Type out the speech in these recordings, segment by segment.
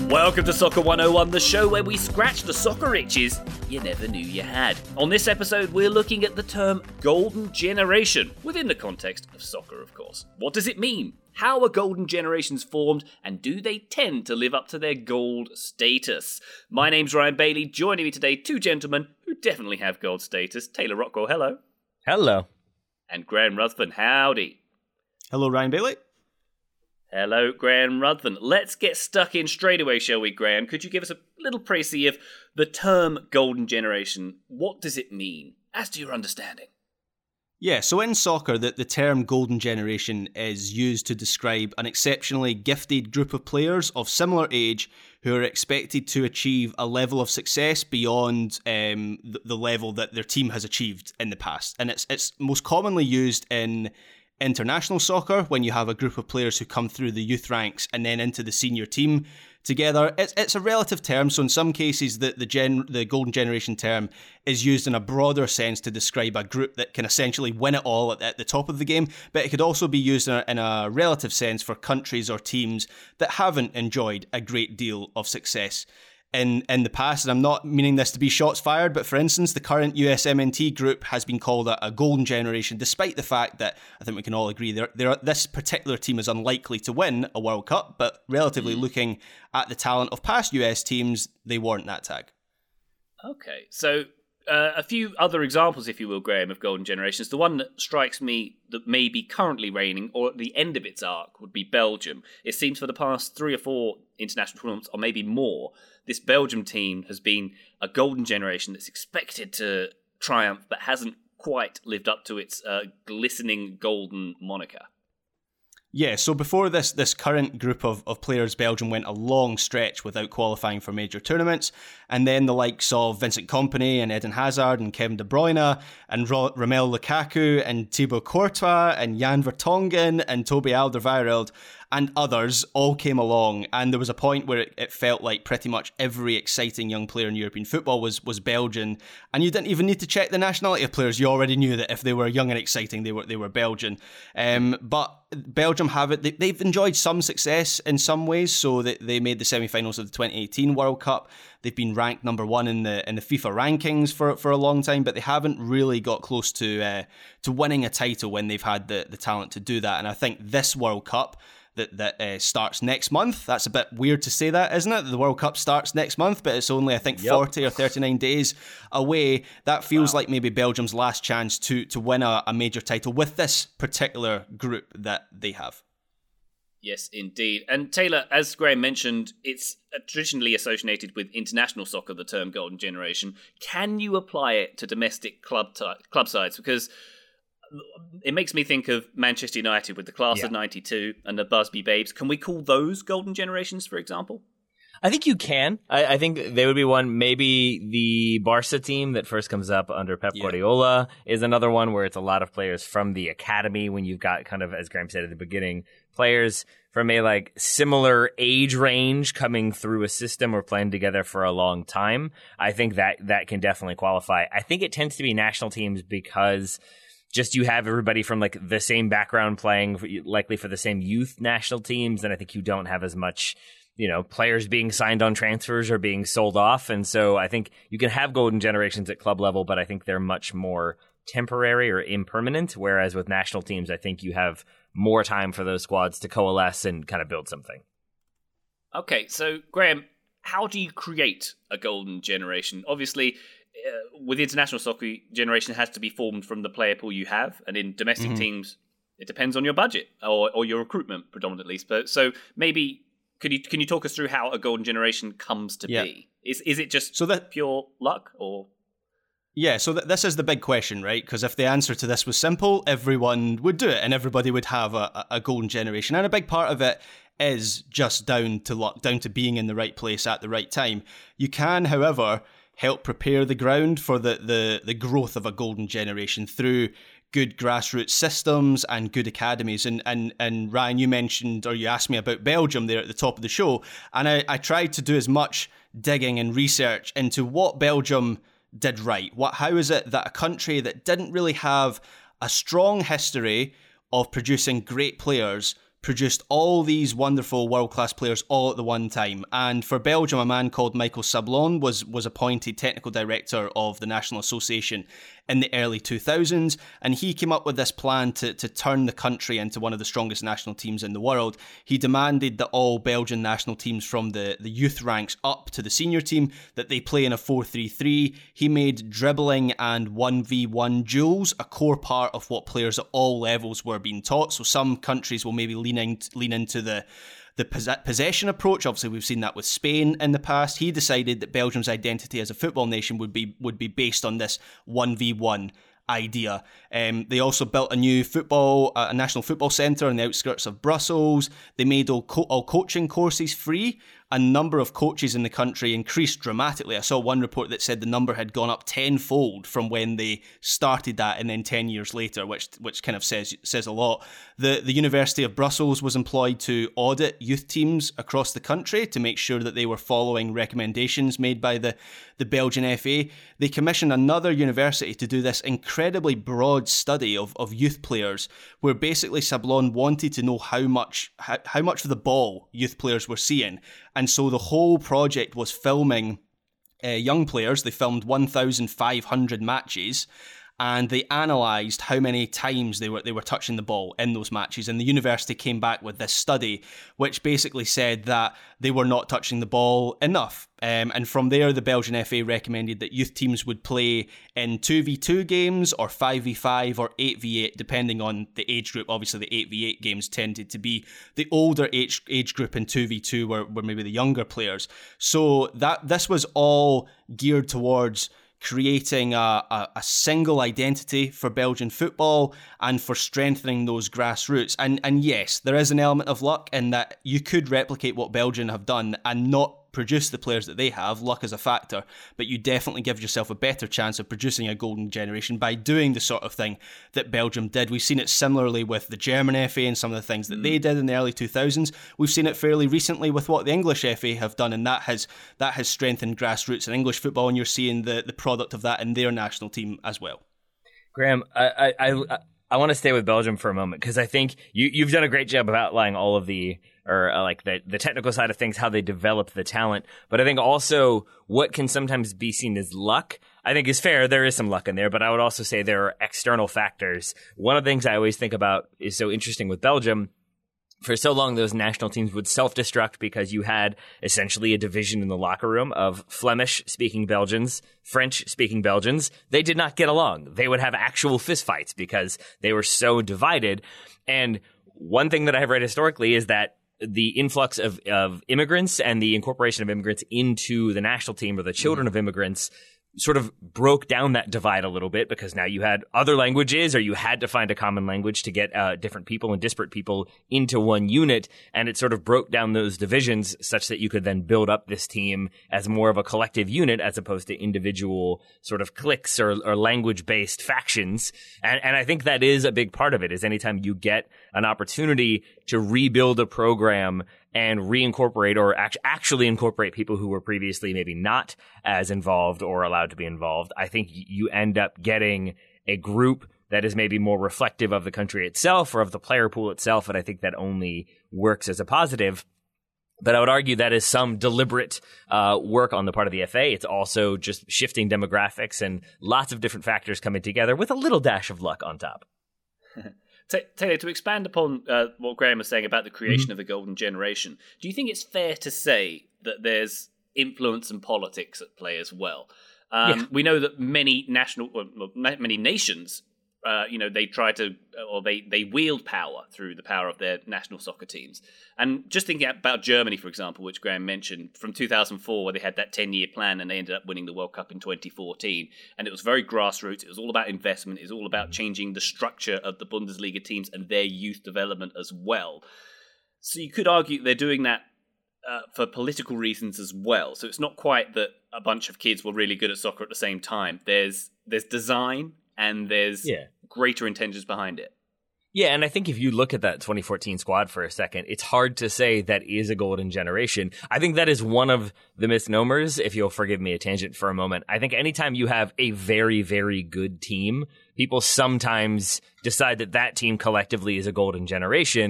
Welcome to Soccer 101, the show where we scratch the soccer itches you never knew you had. On this episode, we're looking at the term Golden Generation, within the context of soccer, of course. What does it mean? How are golden generations formed, and do they tend to live up to their gold status? My name's Ryan Bailey. Joining me today, two gentlemen who definitely have gold status. Taylor Rockwell, hello. Hello. And Graham Ruthven, howdy. Hello, Ryan Bailey. Hello, Graham Ruthven. Let's get stuck in straight away, shall we, Graham? Could you give us a little précis of the term Golden Generation? What does it mean, as to your understanding? Yeah, so in soccer, the term Golden Generation is used to describe an exceptionally gifted group of players of similar age who are expected to achieve a level of success beyond the level that their team has achieved in the past. And it's most commonly used in international soccer, when you have a group of players who come through the youth ranks and then into the senior team together. It's a relative term, so in some cases the Golden Generation term is used in a broader sense to describe a group that can essentially win it all at the top of the game, but it could also be used in a relative sense for countries or teams that haven't enjoyed a great deal of success in the past. And I'm not meaning this to be shots fired, but for instance, the current USMNT group has been called a golden generation, despite the fact that I think we can all agree this particular team is unlikely to win a World Cup, but relatively looking at the talent of past US teams, they warrant that tag. Okay, so a few other examples, if you will, Graham, of golden generations. The one that strikes me that may be currently reigning, or at the end of its arc, would be Belgium. It seems for the past 3 or 4 international tournaments, or maybe more, this Belgium team has been a golden generation that's expected to triumph, but hasn't quite lived up to its glistening golden moniker. Yeah, so before this current group of players, Belgium went a long stretch without qualifying for major tournaments, and then the likes of Vincent Kompany and Eden Hazard and Kevin De Bruyne and Romelu Lukaku and Thibaut Courtois and Jan Vertonghen and Toby Alderweireld and others all came along, and there was a point where it felt like pretty much every exciting young player in European football was Belgian, and you didn't even need to check the nationality of players. You already knew that if they were young and exciting, they were Belgian. But Belgium they've enjoyed some success in some ways, so they made the semi-finals of the 2018 World Cup. They've been ranked number 1 in the FIFA rankings for a long time, but they haven't really got close to winning a title when they've had the talent to do that. And I think this World Cup that starts next month. That's a bit weird to say that, isn't it? The World Cup starts next month, but it's only, I think, 40 or 39 days away. That feels like maybe Belgium's last chance to win a major title with this particular group that they have. Yes, indeed. And Taylor, as Graham mentioned, it's traditionally associated with international soccer, the term Golden Generation. Can you apply it to domestic club sides? Because it makes me think of Manchester United with the class of 92 and the Busby Babes. Can we call those golden generations, for example? I think you can. I think they would be one. Maybe the Barca team that first comes up under Pep Guardiola is another one where it's a lot of players from the academy, when you've got kind of, as Graham said at the beginning, players from a similar age range coming through a system or playing together for a long time. I think that can definitely qualify. I think it tends to be national teams because just you have everybody from the same background playing likely for the same youth national teams, and I think you don't have as much, players being signed on transfers or being sold off. And so I think you can have golden generations at club level, but I think they're much more temporary or impermanent. Whereas with national teams, I think you have more time for those squads to coalesce and kind of build something. Okay, so Graham, how do you create a golden generation? Obviously, with international soccer, generation has to be formed from the player pool you have, and in domestic teams, it depends on your budget or your recruitment predominantly. So maybe can you talk us through how a golden generation comes to be? Is it just pure luck or? Yeah, so this is the big question, right? Because if the answer to this was simple, everyone would do it and everybody would have a golden generation. And a big part of it is just down to luck, down to being in the right place at the right time. You can, however, help prepare the ground for the growth of a golden generation through good grassroots systems and good academies. And Ryan, you mentioned, or you asked me about Belgium there at the top of the show, and I tried to do as much digging and research into what Belgium did right. How is it that a country that didn't really have a strong history of producing great players produced all these wonderful world-class players all at the one time. And for Belgium, a man called Michael Sablon was appointed technical director of the National Association in the early 2000s, and he came up with this plan to turn the country into one of the strongest national teams in the world. He demanded that all Belgian national teams from the youth ranks up to the senior team, that they play in a 4-3-3. He made dribbling and 1v1 duels a core part of what players at all levels were being taught. So some countries will maybe lean into the possession approach. Obviously, we've seen that with Spain in the past. He decided that Belgium's identity as a football nation would be based on this 1v1 idea. They also built a new a national football centre on the outskirts of Brussels. They made all coaching courses free. A number of coaches in the country increased dramatically. I saw one report that said the number had gone up tenfold from when they started that, and then 10 years later, which kind of says a lot. The University of Brussels was employed to audit youth teams across the country to make sure that they were following recommendations made by the Belgian FA. They commissioned another university to do this incredibly broad study of youth players, where basically Sablon wanted to know how much of the ball youth players were seeing. And so the whole project was filming young players. They filmed 1,500 matches, and they analysed how many times they were touching the ball in those matches. And the university came back with this study, which basically said that they were not touching the ball enough. And from there, the Belgian FA recommended that youth teams would play in 2v2 games or 5v5 or 8v8, depending on the age group. Obviously, the 8v8 games tended to be the older age group, and 2v2 were maybe the younger players. So this was all geared towards creating a single identity for Belgian football and for strengthening those grassroots. And yes, there is an element of luck in that you could replicate what Belgium have done and not produce the players that they have. Luck is a factor, but you definitely give yourself a better chance of producing a golden generation by doing the sort of thing that Belgium did. We've seen it similarly with the German FA and some of the things that they did in the early 2000s. We've seen it fairly recently with what the English FA have done, and that has strengthened grassroots in English football, and you're seeing the product of that in their national team as well. Graham, I want to stay with Belgium for a moment, because I think you've done a great job of outlining all of the technical side of things, how they develop the talent. But I think also what can sometimes be seen as luck, I think is fair. There is some luck in there, but I would also say there are external factors. One of the things I always think about is so interesting with Belgium. For so long, those national teams would self-destruct because you had essentially a division in the locker room of Flemish-speaking Belgians, French-speaking Belgians. They did not get along. They would have actual fistfights because they were so divided. And one thing that I have read historically is that the influx of immigrants and the incorporation of immigrants into the national team, or the children of immigrants, sort of broke down that divide a little bit, because now you had other languages, or you had to find a common language to get different people and disparate people into one unit. And it sort of broke down those divisions such that you could then build up this team as more of a collective unit as opposed to individual sort of cliques or language-based factions. And I think that is a big part of it, is anytime you get an opportunity to rebuild a program and reincorporate or actually incorporate people who were previously maybe not as involved or allowed to be involved, I think you end up getting a group that is maybe more reflective of the country itself or of the player pool itself, and I think that only works as a positive. But I would argue that is some deliberate work on the part of the FA. It's also just shifting demographics and lots of different factors coming together with a little dash of luck on top. Taylor, to expand upon what Graham was saying about the creation of the golden generation, do you think it's fair to say that there's influence and politics at play as well? We know that many nations, they try to, or they wield power through the power of their national soccer teams. And just thinking about Germany, for example, which Graham mentioned, from 2004, where they had that 10-year plan and they ended up winning the World Cup in 2014. And it was very grassroots. It was all about investment. It was all about changing the structure of the Bundesliga teams and their youth development as well. So you could argue they're doing that for political reasons as well. So it's not quite that a bunch of kids were really good at soccer at the same time. There's design and there's greater intentions behind it. Yeah, and I think if you look at that 2014 squad for a second, it's hard to say that is a golden generation. I think that is one of the misnomers, if you'll forgive me a tangent for a moment. I think anytime you have a very, very good team, people sometimes decide that team collectively is a golden generation.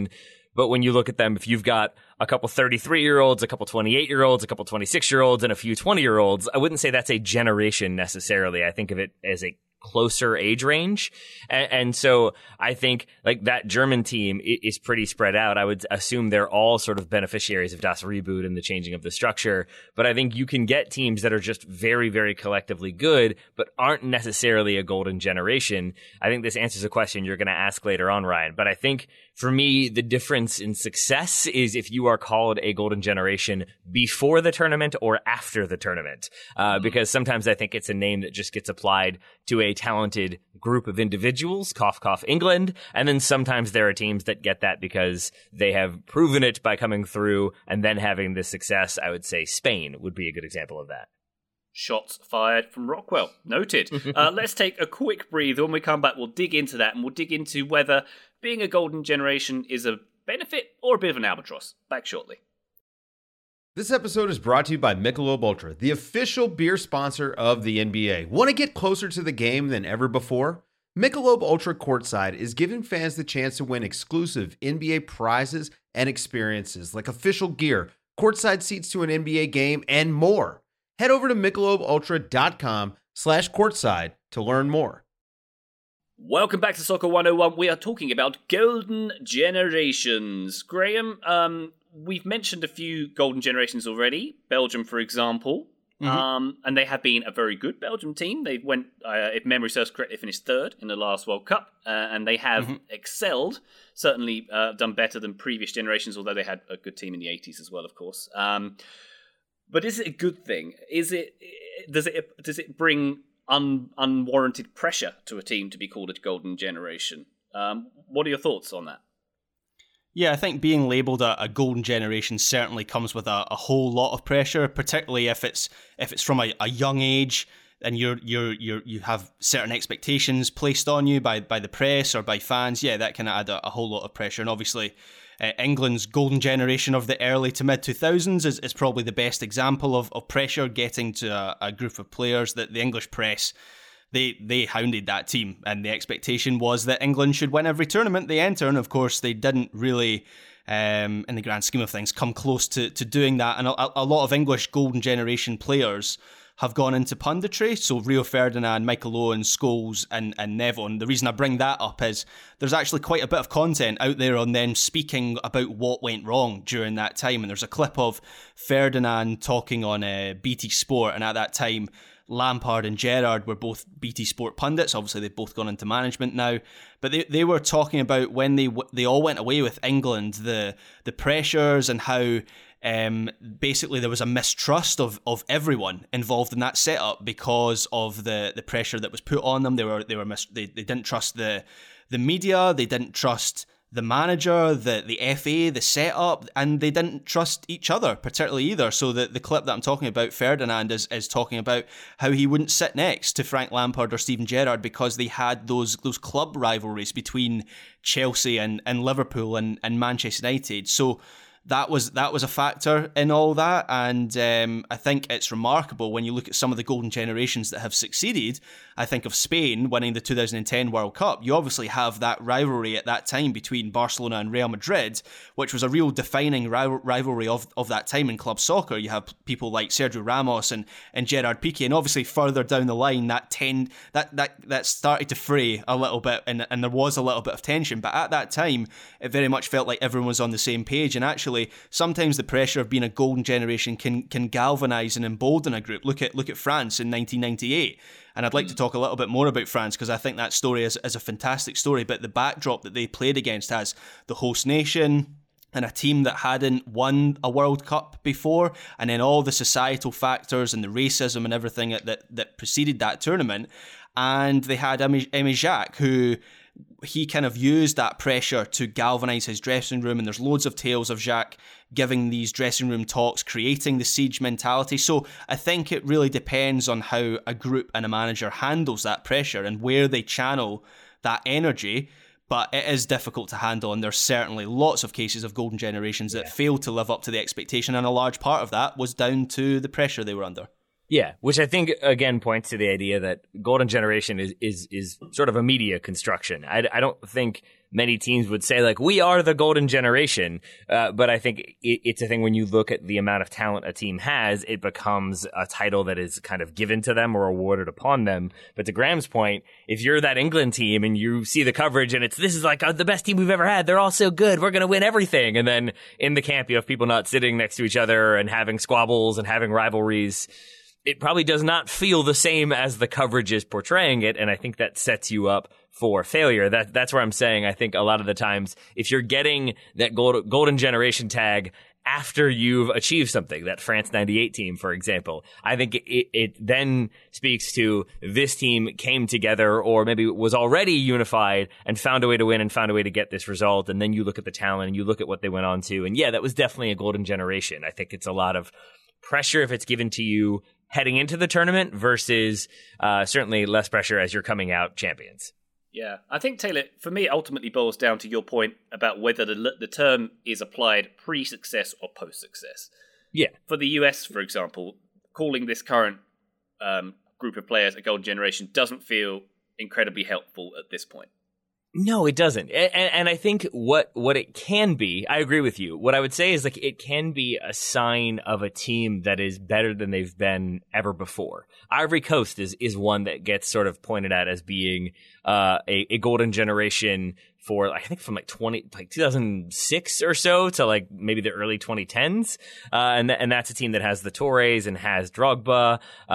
But when you look at them, if you've got a couple 33-year-olds, a couple 28-year-olds, a couple 26-year-olds, and a few 20-year-olds, I wouldn't say that's a generation necessarily. I think of it as a closer age range. And so I think like that German team is pretty spread out. I would assume they're all sort of beneficiaries of Das Reboot and the changing of the structure. But I think you can get teams that are just very, very collectively good, but aren't necessarily a golden generation. I think this answers a question you're going to ask later on, Ryan. But I think for me, the difference in success is if you are called a golden generation before the tournament or after the tournament. Because sometimes I think it's a name that just gets applied to a talented group of individuals, cough, cough, England. And then sometimes there are teams that get that because they have proven it by coming through and then having the success. I would say Spain would be a good example of that. Shots fired from Rockwell. Noted. Let's take a quick breather. When we come back, we'll dig into that, and we'll dig into whether being a golden generation is a benefit or a bit of an albatross. Back shortly. This episode is brought to you by Michelob Ultra, the official beer sponsor of the NBA. Want to get closer to the game than ever before? Michelob Ultra Courtside is giving fans the chance to win exclusive NBA prizes and experiences like official gear, courtside seats to an NBA game, and more. Head over to MichelobUltra.com/courtside to learn more. Welcome back to Soccer 101. We are talking about golden generations. Graham, we've mentioned a few golden generations already. Belgium, for example. And they have been a very good Belgium team. They went, if memory serves correct, they finished third in the last World Cup. And they have excelled, certainly done better than previous generations, although they had a good team in the 80s as well, of course. But is it a good thing? Does it bring unwarranted pressure to a team to be called a golden generation? What are your thoughts on that? Yeah, I think being labelled a golden generation certainly comes with a whole lot of pressure, particularly if it's from a young age and you have certain expectations placed on you by the press or by fans. Yeah, that can add a whole lot of pressure. And obviously, England's golden generation of the early to mid 2000s is probably the best example of pressure getting to a group of players that the English press. They hounded that team, and the expectation was that England should win every tournament they enter, and of course they didn't really, in the grand scheme of things, come close to doing that. And a lot of English golden generation players have gone into punditry, so Rio Ferdinand, Michael Owen, Scholes and Neville. And the reason I bring that up is there's actually quite a bit of content out there on them speaking about what went wrong during that time. And there's a clip of Ferdinand talking on BT Sport, and at that time Lampard and Gerrard were both BT Sport pundits. Obviously, they've both gone into management now. But they were talking about when they all went away with England, the pressures and how basically there was a mistrust of everyone involved in that setup because of the pressure that was put on them. They didn't trust the media. They didn't trust the manager, the FA, the setup, and they didn't trust each other particularly either. So the clip that I'm talking about, Ferdinand is talking about how he wouldn't sit next to Frank Lampard or Steven Gerrard because they had those club rivalries between Chelsea and Liverpool and Manchester United. So that was a factor in all that, and I think it's remarkable when you look at some of the golden generations that have succeeded. I think of Spain winning the 2010 World Cup. You obviously have that rivalry at that time between Barcelona and Real Madrid, which was a real defining rivalry of that time in club soccer. You have people like Sergio Ramos and Gerard Piqué, and obviously further down the line that started to fray a little bit, and there was a little bit of tension. But at that time, it very much felt like everyone was on the same page, and actually sometimes the pressure of being a golden generation can galvanise and embolden a group. Look at France in 1998. And I'd like to talk a little bit more about France because I think that story is a fantastic story. But the backdrop that they played against as the host nation and a team that hadn't won a World Cup before, and then all the societal factors and the racism and everything that preceded that tournament. And they had Aimé Jacques, who he kind of used that pressure to galvanise his dressing room, and there's loads of tales of Jacques giving these dressing room talks, creating the siege mentality. So I think it really depends on how a group and a manager handles that pressure and where they channel that energy. But it is difficult to handle, and there's certainly lots of cases of golden generations that failed to live up to the expectation, and a large part of that was down to the pressure they were under. Yeah, which I think, again, points to the idea that Golden Generation is sort of a media construction. I don't think many teams would say, like, we are the Golden Generation, but I think it's a thing when you look at the amount of talent a team has, it becomes a title that is kind of given to them or awarded upon them. But to Graham's point, if you're that England team and you see the coverage and this is like the best team we've ever had, they're all so good, we're going to win everything. And then in the camp, you have people not sitting next to each other and having squabbles and having rivalries. It probably does not feel the same as the coverage is portraying it, and I think that sets you up for failure. That's where I'm saying I think a lot of the times, if you're getting that Golden Generation tag after you've achieved something, that France 98 team, for example, I think it then speaks to this team came together or maybe was already unified and found a way to win and found a way to get this result, and then you look at the talent and you look at what they went on to, and yeah, that was definitely a Golden Generation. I think it's a lot of pressure if it's given to you heading into the tournament versus certainly less pressure as you're coming out champions. Yeah, I think, Taylor, for me, it ultimately boils down to your point about whether the term is applied pre-success or post-success. Yeah. For the US, for example, calling this current group of players a Golden Generation doesn't feel incredibly helpful at this point. No, it doesn't. And I think what it can be, I agree with you. What I would say is like it can be a sign of a team that is better than they've been ever before. Ivory Coast is one that gets sort of pointed at as being a Golden Generation for, I think, from like 2006 or so to like maybe the early 2010s. And that's a team that has the Torres and has Drogba,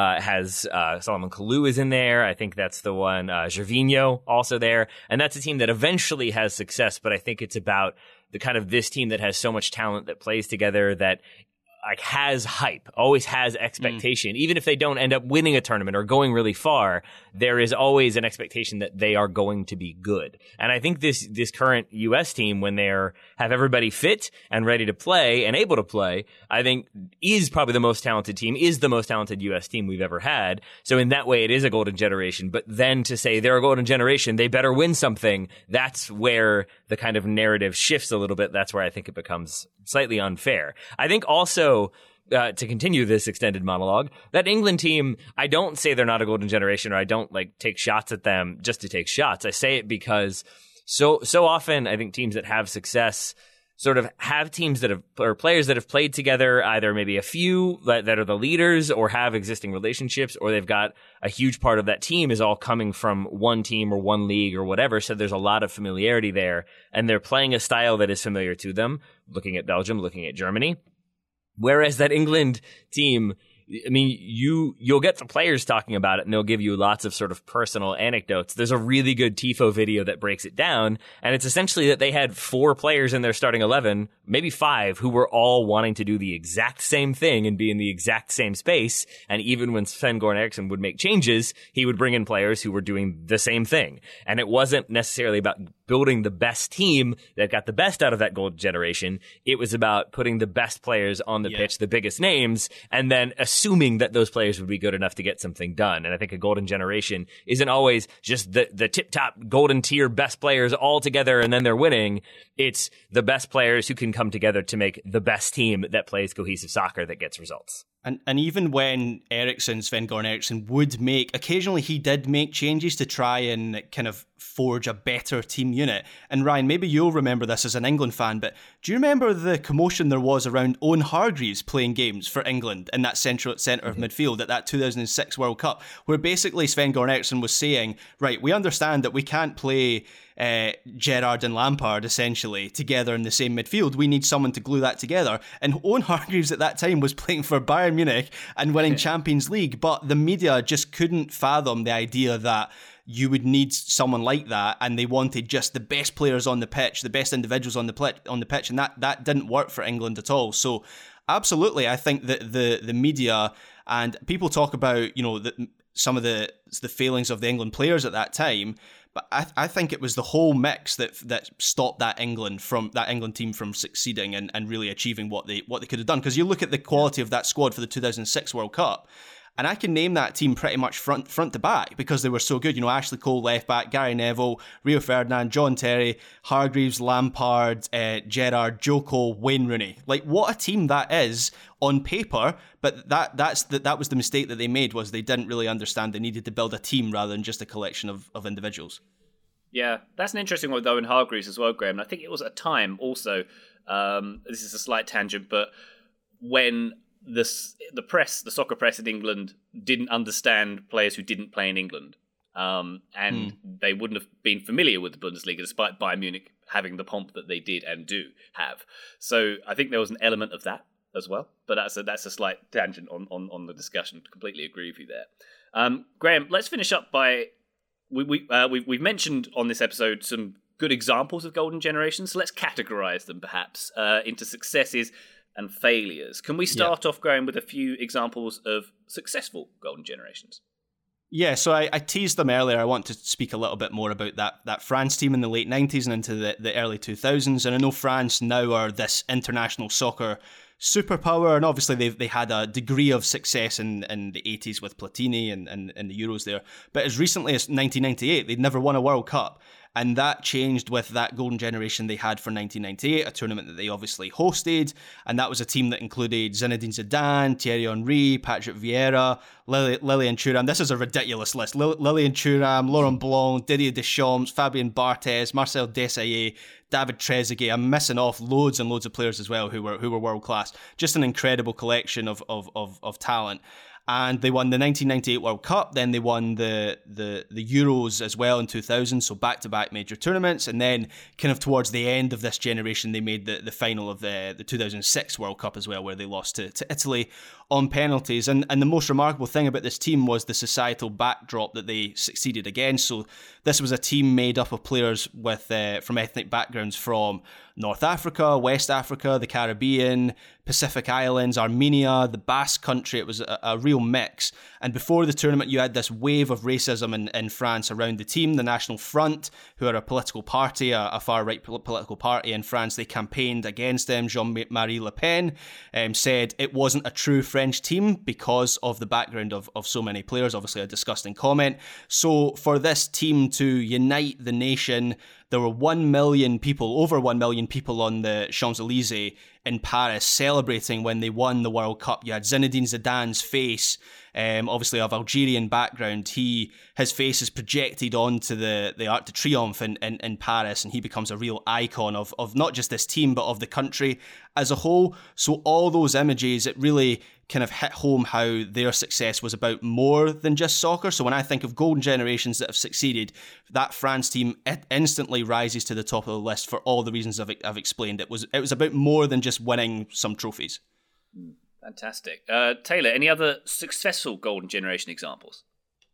has Solomon Kalou is in there. I think that's the one, Gervinho also there. And that's a team that eventually has success, but I think it's about the kind of this team that has so much talent that plays together that like has hype, always has expectation. Even if they don't end up winning a tournament or going really far, there is always an expectation that they are going to be good. And I think this current US team, when they're have everybody fit and ready to play and able to play, I think is probably the most talented team, is the most talented US team we've ever had. So in that way, it is a Golden Generation. But then to say they're a Golden Generation, they better win something, that's where the kind of narrative shifts a little bit. That's where I think it becomes slightly unfair. I think also, to continue this extended monologue, that England team, I don't say they're not a Golden Generation, or I don't like take shots at them just to take shots. I say it because so often I think teams that have success sort of have teams that have, or players that have played together, either maybe a few that are the leaders or have existing relationships, or they've got a huge part of that team is all coming from one team or one league or whatever. So there's a lot of familiarity there, and they're playing a style that is familiar to them, looking at Belgium, looking at Germany. Whereas that England team, I mean, you'll get the players talking about it, and they'll give you lots of sort of personal anecdotes. There's a really good TIFO video that breaks it down, and it's essentially that they had 4 players in their starting 11, maybe 5, who were all wanting to do the exact same thing and be in the exact same space. And even when Sven-Goran Eriksson would make changes, he would bring in players who were doing the same thing. And it wasn't necessarily about building the best team that got the best out of that Golden Generation. It was about putting the best players on the pitch, the biggest names, and then assuming that those players would be good enough to get something done. And I think a Golden Generation isn't always just the tip-top golden tier best players all together and then they're winning. It's the best players who can come together to make the best team that plays cohesive soccer that gets results. And even when Sven-Goran Eriksson would occasionally he did make changes to try and kind of forge a better team unit. And Ryan, maybe you'll remember this as an England fan, but do you remember the commotion there was around Owen Hargreaves playing games for England in that centre of midfield at that 2006 World Cup, where basically Sven-Goran Eriksson was saying, right, we understand that we can't play Gerrard and Lampard essentially together in the same midfield. We need someone to glue that together. And Owen Hargreaves at that time was playing for Bayern Munich and winning Champions League, but the media just couldn't fathom the idea that you would need someone like that, and they wanted just the best players on the pitch, the best individuals on the pitch, and that didn't work for England at all. So absolutely, I think that the media and people talk about, some of the failings of the England players at that time, but I think it was the whole mix that stopped that England team from succeeding and really achieving what they could have done. Because you look at the quality of that squad for the 2006 World Cup, And I can name that team pretty much front to back because they were so good. Ashley Cole, left back, Gary Neville, Rio Ferdinand, John Terry, Hargreaves, Lampard, Gerrard, Joe Cole, Wayne Rooney. Like, what a team that is on paper. But that was the mistake that they made, was they didn't really understand they needed to build a team rather than just a collection of individuals. Yeah, that's an interesting one with Owen Hargreaves as well, Graham. And I think it was a time also, this is a slight tangent, but when the soccer press in England didn't understand players who didn't play in England. They wouldn't have been familiar with the Bundesliga despite Bayern Munich having the pomp that they did and do have. So I think there was an element of that as well. But that's a slight tangent on the discussion. Completely agree with you there. Graham, let's finish up by... We've mentioned on this episode some good examples of golden generations, so let's categorise them perhaps into successes and failures. Can we start off, Graham, with a few examples of successful golden generations? Yeah, so I teased them earlier. I want to speak a little bit more about that France team in the late 90s and into the early 2000s. And I know France now are this international soccer superpower, and obviously they had a degree of success in the 80s with Platini and the Euros there. But as recently as 1998, they'd never won a World Cup. And that changed with that golden generation they had for 1998, a tournament that they obviously hosted. And that was a team that included Zinedine Zidane, Thierry Henry, Patrick Vieira, Lilian Thuram. This is a ridiculous list. Lilian Thuram, Laurent Blanc, Didier Deschamps, Fabien Barthez, Marcel Desailly, David Trezeguet. I'm missing off loads and loads of players as well who were world class. Just an incredible collection of talent. And they won the 1998 World Cup. Then they won the Euros as well in 2000. So back-to-back major tournaments. And then kind of towards the end of this generation, they made the final of the 2006 World Cup as well, where they lost to Italy on penalties. And the most remarkable thing about this team was the societal backdrop that they succeeded against. So this was a team made up of players with from ethnic backgrounds from North Africa, West Africa, the Caribbean, Pacific Islands, Armenia, the Basque Country. It was a real mix. And before the tournament, you had this wave of racism in France around the team. The National Front, who are a political party, a far-right political party in France, they campaigned against them. Jean-Marie Le Pen said it wasn't a true French team because of the background of so many players. Obviously a disgusting comment. So for this team to unite the nation, there were 1 million people, over 1 million people on the Champs-Elysees in Paris celebrating when they won the World Cup. You had Zinedine Zidane's face, obviously of Algerian background. His face is projected onto the Arc de Triomphe in Paris, and he becomes a real icon of not just this team, but of the country as a whole. So all those images, it really kind of hit home how their success was about more than just soccer. So when I think of golden generations that have succeeded, that France team instantly rises to the top of the list for all the reasons I've explained. It was about more than just winning some trophies. Fantastic. Taylor, any other successful golden generation examples?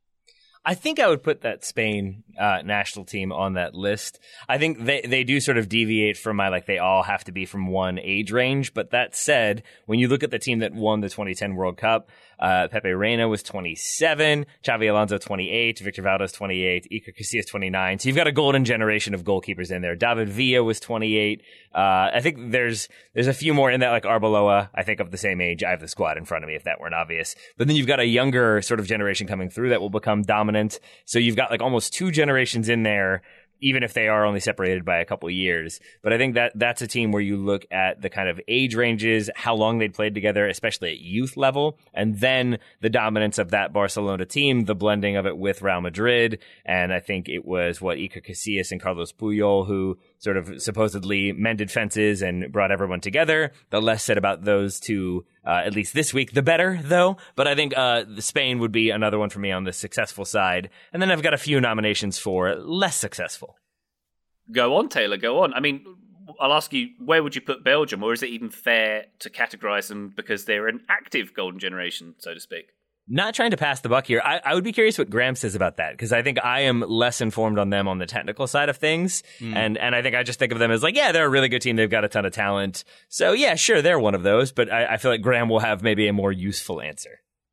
I think I would put that Spain national team on that list. I think they do sort of deviate from they all have to be from one age range. But that said, when you look at the team that won the 2010 World Cup, Pepe Reina was 27, Xavi Alonso 28, Victor Valdés 28, Iker Casillas 29. So you've got a golden generation of goalkeepers in there. David Villa was 28. I think there's a few more in that, like Arbeloa, I think of the same age. I have the squad in front of me if that weren't obvious. But then you've got a younger sort of generation coming through that will become dominant. So you've got almost two generations in there, even if they are only separated by a couple of years. But I think that's a team where you look at the kind of age ranges, how long they'd played together, especially at youth level, and then the dominance of that Barcelona team, the blending of it with Real Madrid. And I think it was Iker Casillas and Carlos Puyol who sort of supposedly mended fences and brought everyone together. The less said about those two, at least this week, the better, though. But I think Spain would be another one for me on the successful side. And then I've got a few nominations for less successful. Go on, Taylor, go on. I mean, I'll ask you, where would you put Belgium? Or is it even fair to categorise them because they're an active golden generation, so to speak? Not trying to pass the buck here. I would be curious what Graham says about that, because I think I am less informed on them on the technical side of things. And I think I just think of them as they're a really good team. They've got a ton of talent. So yeah, sure, they're one of those. But I feel like Graham will have maybe a more useful answer.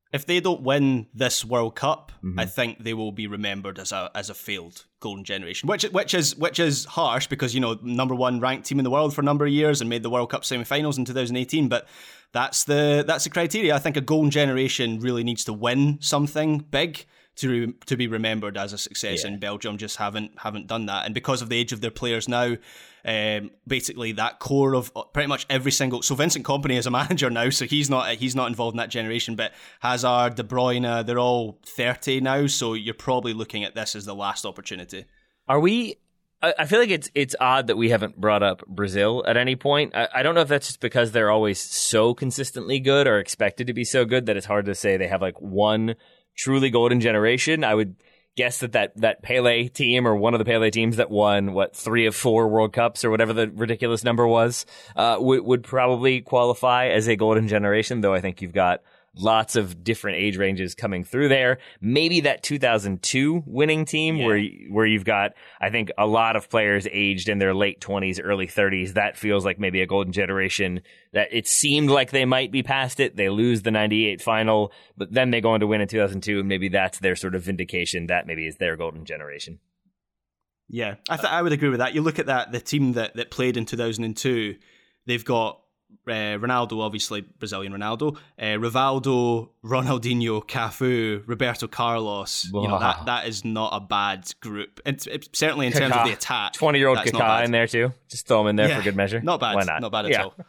If they don't win this World Cup, I think they will be remembered as a failed golden generation, which is harsh because, you know, number one ranked team in the world for a number of years and made the World Cup semi-finals in 2018. But that's the criteria. I think a golden generation really needs to win something big to be remembered as a success, and Belgium just haven't done that. And because of the age of their players now, basically that core of pretty much every single. So Vincent Kompany is a manager now, so he's not involved in that generation. But Hazard, De Bruyne, they're all 30 now, so you're probably looking at this as the last opportunity. Are we? I feel like it's odd that we haven't brought up Brazil at any point. I don't know if that's just because they're always so consistently good or expected to be so good that it's hard to say they have like one truly golden generation. I would guess that Pele team, or one of the Pele teams that won 3 of 4 World Cups or whatever the ridiculous number was, would probably qualify as a golden generation. Though I think you've got lots of different age ranges coming through there. Maybe that 2002 winning team where you've got, I think, a lot of players aged in their late 20s, early 30s. That feels like maybe a golden generation that it seemed like they might be past it. They lose the 98 final, but then they go on to win in 2002, and maybe that's their sort of vindication that maybe is their golden generation. Yeah, I would agree with that. You look at the team that played in 2002, they've got Ronaldo, obviously Brazilian Ronaldo, Rivaldo, Ronaldinho, Cafu, Roberto Carlos. Wow. You know, that is not a bad group. It's certainly in terms of the attack. 20-year-old Kaká in there too. Just throw him in there for good measure. Not bad. Why not? Not bad at all.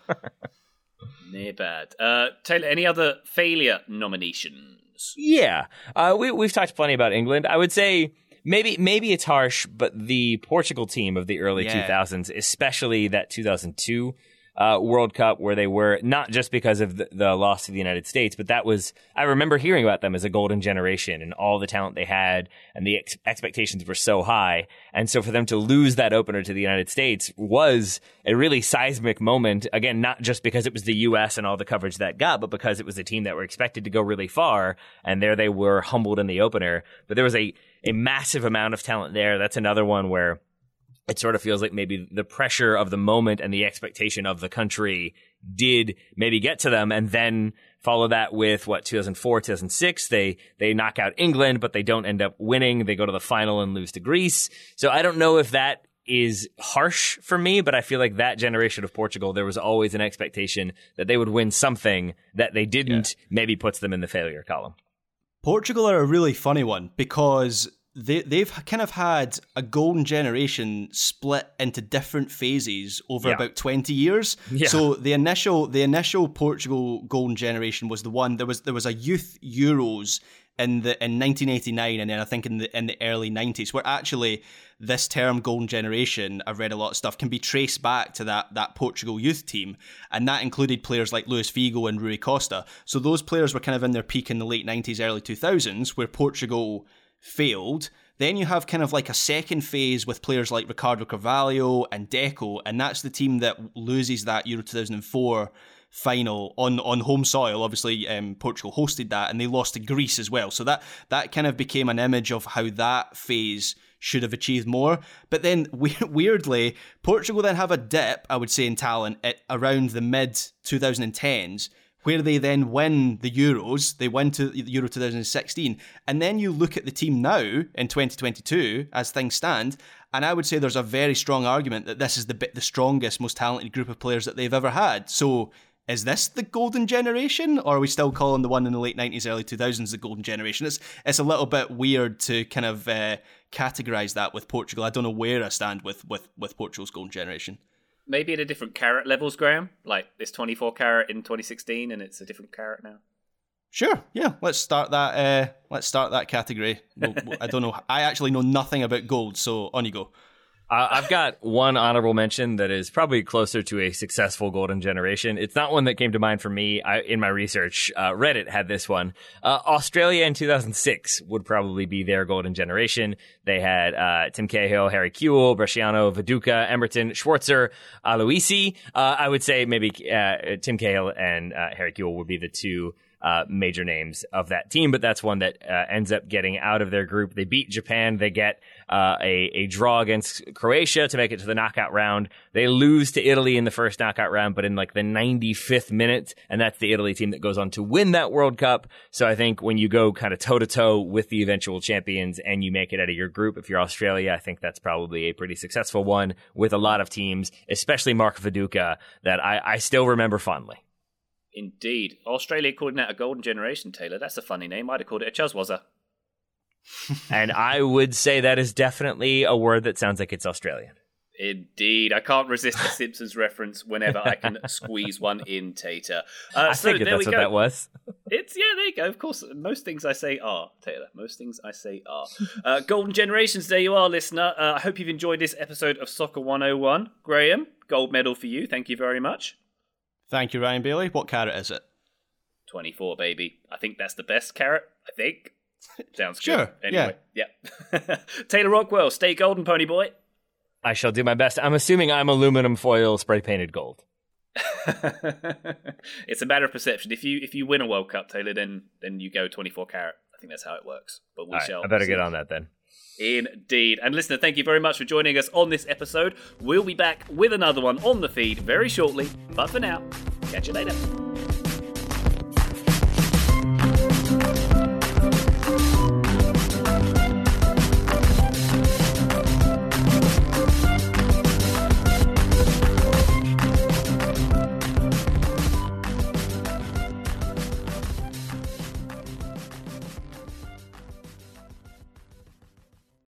Near bad. Taylor, any other failure nominations? Yeah, we've talked plenty about England. I would say maybe it's harsh, but the Portugal team of the early 2000s, especially that 2002 World Cup, where they were, not just because of the loss to the United States, but I remember hearing about them as a golden generation and all the talent they had, and the expectations were so high. And so for them to lose that opener to the United States was a really seismic moment. Again, not just because it was the U.S. and all the coverage that got, but because it was a team that were expected to go really far, and there they were humbled in the opener. But there was a massive amount of talent there. That's another one where it sort of feels like maybe the pressure of the moment and the expectation of the country did maybe get to them, and then follow that with 2004, 2006. They knock out England, but they don't end up winning. They go to the final and lose to Greece. So I don't know if that is harsh for me, but I feel like that generation of Portugal, there was always an expectation that they would win something that they didn't, maybe puts them in the failure column. Portugal are a really funny one because they've kind of had a golden generation split into different phases over about 20 years. Yeah. So the initial Portugal golden generation was the one there was a youth Euros in 1989, and then I think in the early 90s, where actually this term golden generation, I've read a lot of stuff, can be traced back to that Portugal youth team, and that included players like Luis Figo and Rui Costa. So those players were kind of in their peak in the late 90s, early 2000s, where Portugal failed. Then you have kind of like a second phase with players like Ricardo Carvalho and Deco, and that's the team that loses that Euro 2004 final on home soil. Obviously, Portugal hosted that, and they lost to Greece as well. So that kind of became an image of how that phase should have achieved more. But then, weirdly, Portugal then have a dip, I would say, in talent at around the mid-2010s, where they then win the Euros. They win to the Euro 2016. And then you look at the team now in 2022, as things stand, and I would say there's a very strong argument that this is the strongest, most talented group of players that they've ever had. So is this the golden generation, or are we still calling the one in the late 90s, early 2000s the golden generation? It's a little bit weird to kind of categorise that with Portugal. I don't know where I stand with Portugal's golden generation. Maybe at a different carat levels, Graham. Like it's 24 carat in 2016, and it's a different carat now. Sure, yeah. Let's start that category. I don't know. I actually know nothing about gold, so on you go. I've got one honorable mention that is probably closer to a successful golden generation. It's not one that came to mind for me in my research. Reddit had this one. Australia in 2006 would probably be their golden generation. They had Tim Cahill, Harry Kewell, Bresciano, Viduka, Emerton, Schwarzer, Aloisi. I would say maybe Tim Cahill and Harry Kewell would be the two major names of that team, but that's one that ends up getting out of their group. They beat Japan. They get a draw against Croatia to make it to the knockout round. They lose to Italy in the first knockout round, but in like the 95th minute, and that's the Italy team that goes on to win that World Cup. So I think when you go kind of toe-to-toe with the eventual champions and you make it out of your group, if you're Australia, I think that's probably a pretty successful one with a lot of teams, especially Mark Viduka, that I still remember fondly. Indeed. Australia calling out a golden generation, Taylor. That's a funny name. I'd have called it a Chuzwazza. And I would say that is definitely a word that sounds like it's Australian. Indeed. I can't resist the Simpsons reference whenever I can squeeze one in, Tater. I think that's what that was. Yeah, there you go. Of course, most things I say are, Taylor. Most things I say are. Golden Generations, there you are, listener. I hope you've enjoyed this episode of Soccer 101. Graham, gold medal for you. Thank you very much. Thank you, Ryan Bailey. What carrot is it? 24, baby. I think that's the best carrot, I think. Sounds sure, good. Anyway, yeah. Taylor Rockwell, stay golden, pony boy. I shall do my best. I'm assuming I'm aluminum foil spray painted gold. It's a matter of perception. If you win a World Cup, Taylor, then you go 24 carat. I think that's how it works. But we shall. I better see. get on that then. Indeed. And listener, thank you very much for joining us on this episode. We'll be back with another one on the feed very shortly. But for now, catch you later.